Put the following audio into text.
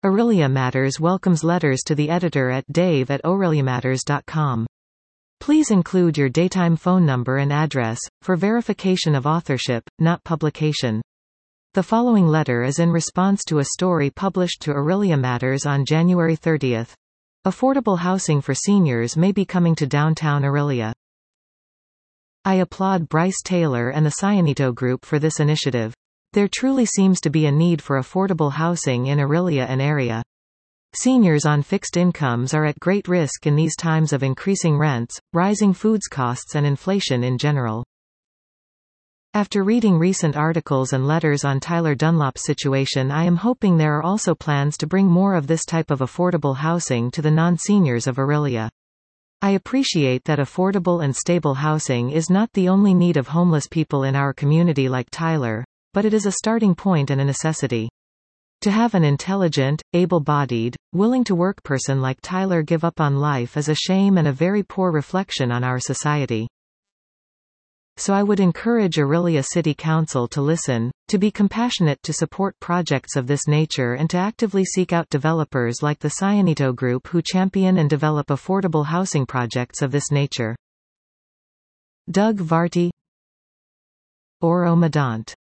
Aurelia Matters welcomes letters to the editor at dave@aureliamatters.com. Please include your daytime phone number and address, for verification of authorship, not publication. The following letter is in response to a story published to Aurelia Matters on January 30. Affordable housing for seniors may be coming to downtown Aurelia. I applaud Bryce Taylor and the Cyanito Group for this initiative. There truly seems to be a need for affordable housing in Aurelia and area. Seniors on fixed incomes are at great risk in these times of increasing rents, rising foods costs and inflation in general. After reading recent articles and letters on Tyler Dunlop's situation, I am hoping there are also plans to bring more of this type of affordable housing to the non-seniors of Aurelia. I appreciate that affordable and stable housing is not the only need of homeless people in our community like Tyler, but it is a starting point and a necessity. To have an intelligent, able-bodied, willing-to-work person like Tyler give up on life is a shame and a very poor reflection on our society. So I would encourage Aurelia City Council to listen, to be compassionate, to support projects of this nature, and to actively seek out developers like the Cyanito Group who champion and develop affordable housing projects of this nature. Doug Varty, Oro Medant.